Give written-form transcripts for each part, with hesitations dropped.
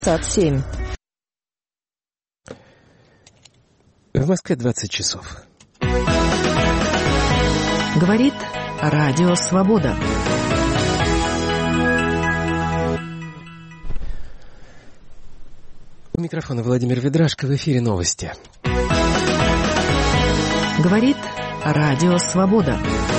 7. В Москве 20 часов. Говорит Радио Свобода. У микрофона Владимир Ведрашко, в эфире новости. Говорит Радио Свобода.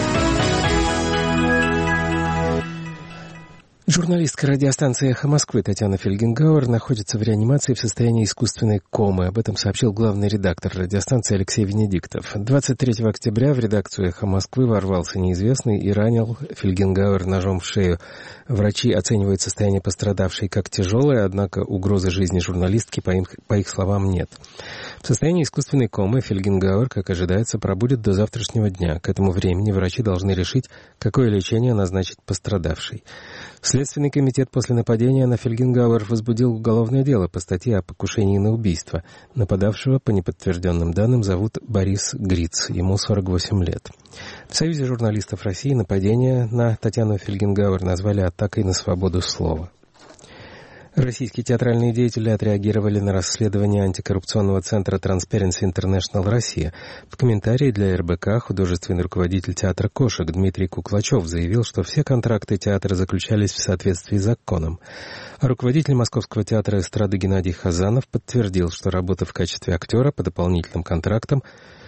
Журналистка радиостанции «Эхо Москвы» Татьяна Фельгенгауэр находится в реанимации в состоянии искусственной комы. Об этом сообщил главный редактор радиостанции Алексей Венедиктов. 23 октября в редакцию «Эхо Москвы» ворвался неизвестный и ранил Фельгенгауэр ножом в шею. Врачи оценивают состояние пострадавшей как тяжелое, однако угрозы жизни журналистки, по их словам, нет. В состоянии искусственной комы Фельгенгауэр, как ожидается, пробудет до завтрашнего дня. К этому времени врачи должны решить, какое лечение назначить пострадавшей. Следственный комитет после нападения на Фельгенгауэр возбудил уголовное дело по статье о покушении на убийство. Нападавшего, по неподтвержденным данным, зовут Борис Гриц, ему 48 лет. В Союзе журналистов России нападение на Татьяну Фельгенгауэр назвали атакой на свободу слова. Российские театральные деятели отреагировали на расследование антикоррупционного центра Transparency International Россия. В комментарии для РБК художественный руководитель театра «Кошек» Дмитрий Куклачев заявил, что все контракты театра заключались в соответствии с законом. А руководитель Московского театра эстрады Геннадий Хазанов подтвердил, что работал в качестве актера по дополнительным контрактам,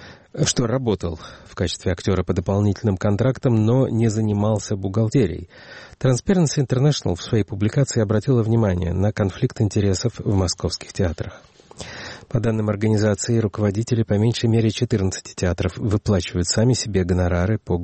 но не занимался бухгалтерией. Transparency International в своей публикации обратила внимание на конфликт интересов в московских театрах. По данным организации, руководители по меньшей мере 14 театров выплачивают сами себе гонорары по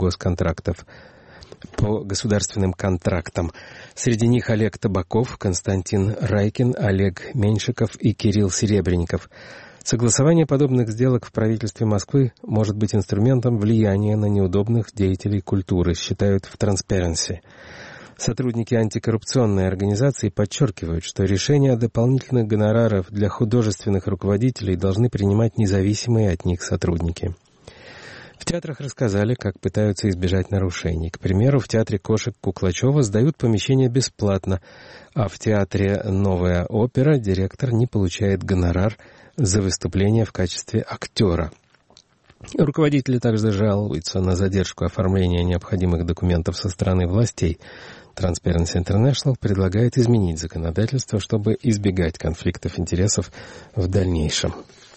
государственным контрактам. Среди них Олег Табаков, Константин Райкин, Олег Меньшиков и Кирилл Серебренников. Согласование подобных сделок в правительстве Москвы может быть инструментом влияния на неудобных деятелей культуры, считают в Transparency. Сотрудники антикоррупционной организации подчеркивают, что решения о дополнительных гонорарах для художественных руководителей должны принимать независимые от них сотрудники. В театрах рассказали, как пытаются избежать нарушений. К примеру, в театре «Кошек» Куклачева сдают помещение бесплатно, а в театре «Новая опера» директор не получает гонорар за выступление в качестве актера. Руководители также жалуются на задержку оформления необходимых документов со стороны властей. Transparency International предлагает изменить законодательство, чтобы избегать конфликтов интересов в дальнейшем.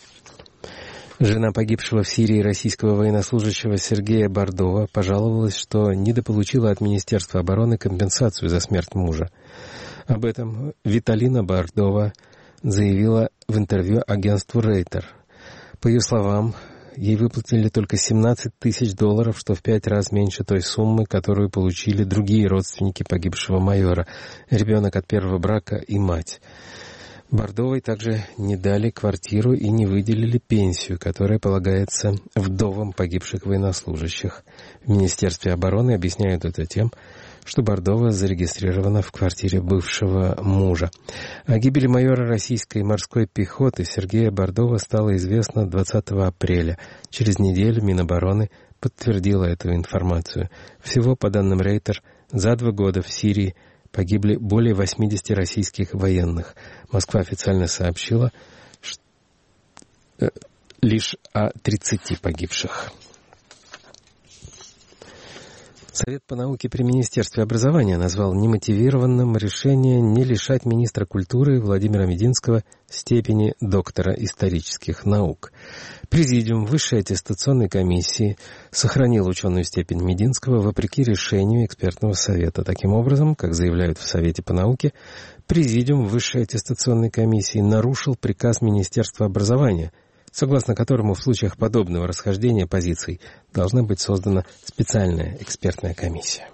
Жена погибшего в Сирии российского военнослужащего Сергея Бордова пожаловалась, что недополучила от Министерства обороны компенсацию за смерть мужа. Об этом Виталина Бордова заявила в интервью агентству Рейтер. По ее словам, ей выплатили только $17 тысяч, что в 5 раз меньше той суммы, которую получили другие родственники погибшего майора, ребенок от первого брака и мать. Бордовой также не дали квартиру и не выделили пенсию, которая полагается вдовам погибших военнослужащих. В Министерстве обороны объясняют это тем, что Бордова зарегистрирована в квартире бывшего мужа. О гибели майора российской морской пехоты Сергея Бордова стало известно 20 апреля. Через неделю Минобороны подтвердила эту информацию. Всего, по данным Рейтер, за 2 года в Сирии погибли более 80 российских военных. Москва официально сообщила лишь о 30 погибших. Совет по науке при Министерстве образования назвал немотивированным решение не лишать министра культуры Владимира Мединского степени доктора исторических наук. Президиум Высшей аттестационной комиссии сохранил ученую степень Мединского вопреки решению экспертного совета. Таким образом, как заявляют в Совете по науке, Президиум Высшей аттестационной комиссии нарушил приказ Министерства образования, согласно которому в случаях подобного расхождения позиций должна быть создана специальная экспертная комиссия.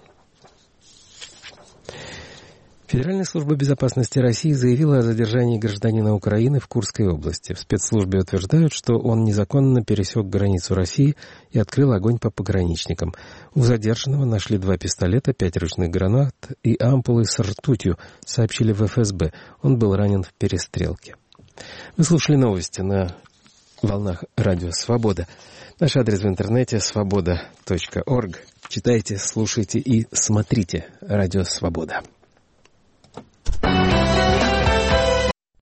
Федеральная служба безопасности России заявила о задержании гражданина Украины в Курской области. В спецслужбе утверждают, что он незаконно пересек границу России и открыл огонь по пограничникам. У задержанного нашли 2 пистолета, 5 ручных гранат и ампулы с ртутью, сообщили в ФСБ. Он был ранен в перестрелке. Вы слушали новости на волнах Радио Свобода. Наш адрес в интернете svoboda.org. Читайте, слушайте и смотрите Радио Свобода.